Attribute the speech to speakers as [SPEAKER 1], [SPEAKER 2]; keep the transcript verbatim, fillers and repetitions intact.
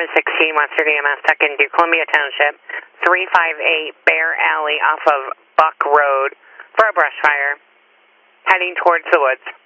[SPEAKER 1] seven sixteen Western E M S stuck into Columbia Township, three five eight Bear Alley off of Buck Road for a brush fire, heading towards the woods.